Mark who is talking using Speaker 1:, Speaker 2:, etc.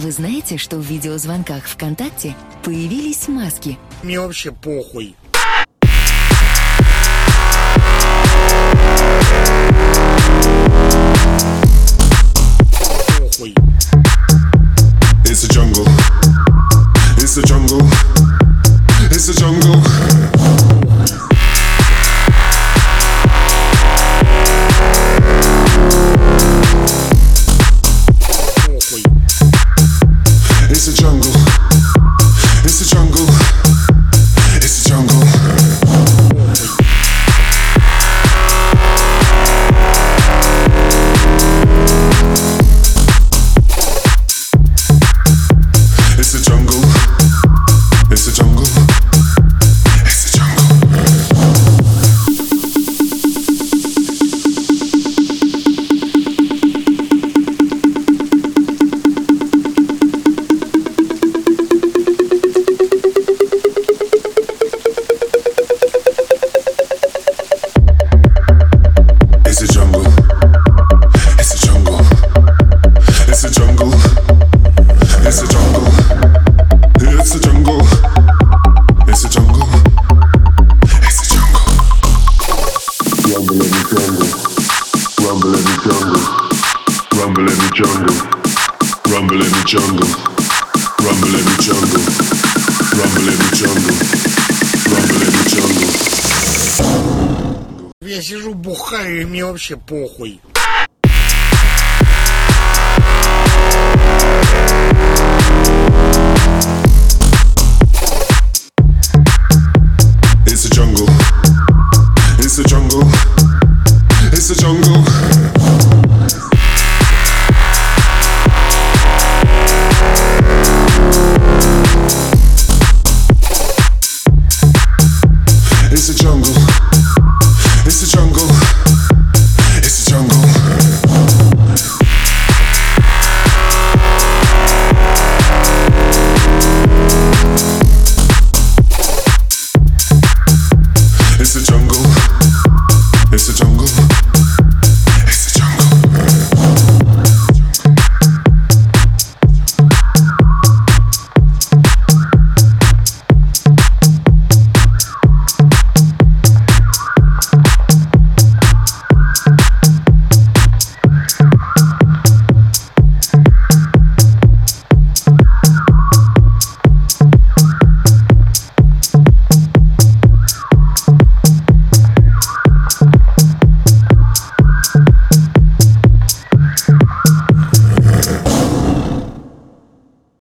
Speaker 1: вы знаете, что в видеозвонках ВКонтакте появились маски?
Speaker 2: Мне вообще похуй. Похуй.
Speaker 3: It's a jungle. It's a jungle. It's a jungle.
Speaker 2: Похуй.
Speaker 3: It's a jungle. It's a jungle. It's a jungle. It's a jungle. It's a jungle. It's a jungle. It's a jungle. It's a jungle. It's a jungle. It's a jungle. It's a jungle. It's a jungle. It's a jungle. Rumble in the jungle. Rumble in the jungle. Rumble in the jungle. Rumble in the jungle. Rumble in the jungle. Rumble in the jungle. Rumble in the jungle.
Speaker 2: Я сижу, бухаю, и мне вообще похуй.